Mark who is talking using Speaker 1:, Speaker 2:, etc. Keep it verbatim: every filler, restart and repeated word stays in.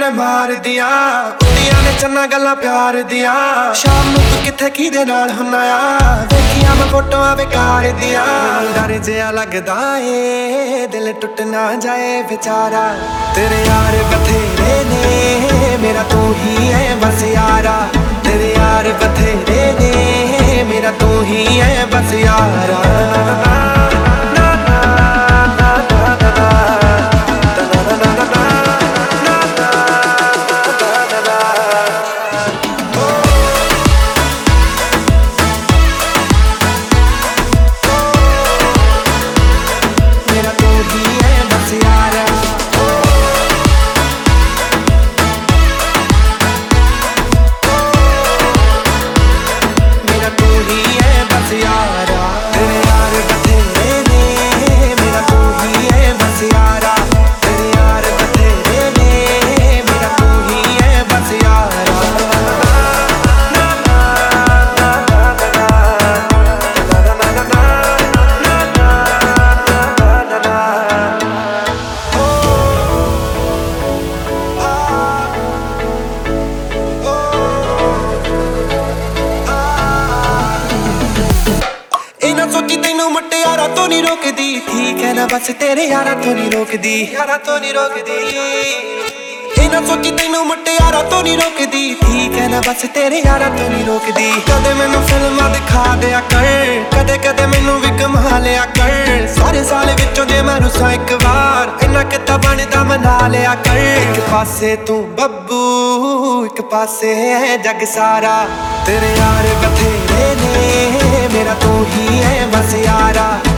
Speaker 1: ਐ ਮਾਰਦੀਆਂ ਕੁੜੀਆਂ ਨੇ ਚੰਨਾ ਗੱਲਾਂ ਪਿਆਰ ਦੀਆਂ ਸ਼ਾਮ ਨੂੰ ਤੂੰ ਕਿੱਥੇ ਕਿਹਦੇ ਨਾਲ ਹੁੰਨਾ ਆ ਵੇਖੀਆਂ ਮੈਂ ਫੋਟੋਆਂ ਬੇਕਾਰ ਦੀਆਂ ਡਰ ਜਿਹਾ ਲੱਗਦਾ ਏ ਦਿਲ ਟੁੱਟ ਨਾ ਜਾਏ ਵਿਚਾਰਾ ਤੇਰੇ ਯਾਰ ਬਥੇਰੇ ਨੇ ਮੇਰਾ ਤੂੰ ਹੀ ਐ ਬਸ ਯਾਰਾ ਤੇਰੇ ਯਾਰ ਬਥੇਰੇ ਨੇ ਮੇਰਾ ਤੂੰ ਹੀ ਐ ਬਸ ਯਾਰਾ ਸੋਚੀ ਤੈਨੂੰ ਮੁਟਿਆਰਾਂ ਤੋਂ ਨੀ ਰੋਕਦੀ ਠੀਕ ਹੈ ਨਾ ਬਸ ਤੇਰੇ ਯਾਰਾਂ ਤੋਂ ਨੀ ਰੋਕਦੀ ਯਾਰਾਂ ਤੋਂ ਨੀ ਰੋਕਦੀ ਇਹ ਨਾ ਸੋਚੀ ਤੈਨੂੰ ਮੁਟਿਆਰਾਂ ਤੋਂ ਨੀ ਰੋਕਦੀ ਠੀਕ ਹੈ ਨਾ ਬਸ ਤੇਰੇ ਯਾਰਾਂ ਤੋਂ ਨੀ ਰੋਕਦੀ ਕਦੇ ਮੈਨੂੰ ਫਿਲਮਾਂ ਦਿਖਾ ਦਿਆ ਕਰ ਕਦੇ ਕਦੇ ਮੈਨੂੰ ਵੀ ਕਮਾ ਲਿਆ ਕਰ ਸਾਰੇ ਸਾਲ ਵਿੱਚੋਂ ਜੇ ਮੈਂ ਰੁੱਸਾਂ ਇੱਕ ਵਾਰ ਇੰਨਾ ਕਿੱਦਾਂ ਬਣਦਾ ਮਨਾ ਲਿਆ ਕਰ ਇੱਕ ਪਾਸੇ ਤੂੰ ਬੱਬੂ ਇੱਕ ਪਾਸੇ ਹੈ ਜੱਗ ਸਾਰਾ ਤੇਰੇ ਯਾਰ ਬਥੇਰੇ ਨੇ ਮੇਰਾ ਤੂੰ ਹੀ ਹੈ ਬਸ ਯਾਰਾ